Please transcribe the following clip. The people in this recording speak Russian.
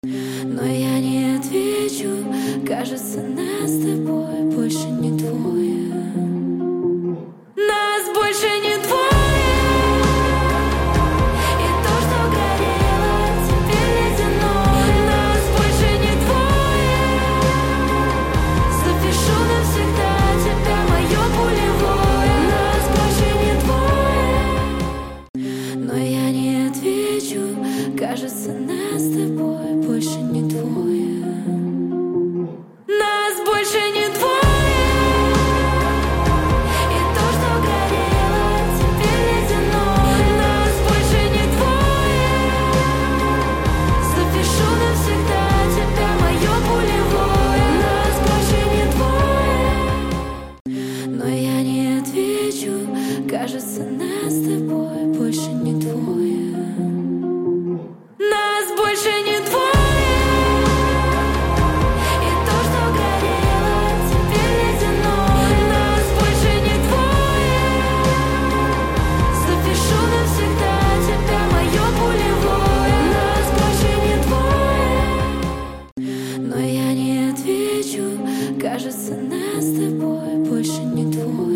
Но я не отвечу, кажется, нас с тобой больше не двое. Нас больше не двое. И то, что горело, теперь ледяное. Нас больше не двое. Запишу навсегда тебя, мое пулевое. Нас больше не двое. Но я не отвечу, кажется, нас с тобой больше не двое. Нас больше не двое. И то, что горело, теперь ледяное. Нас больше не двое. Запишу навсегда тебя, мое пулевое. Нас больше не двое. Но я не отвечу, кажется, нас с тобой больше не двое. Нас больше не двое. И то, что горело, теперь ледяное. Нас больше не двое. Запишу навсегда тебя, мое пулевое. Нас больше не двое. Но я не отвечу, кажется, нас с тобой больше не двое.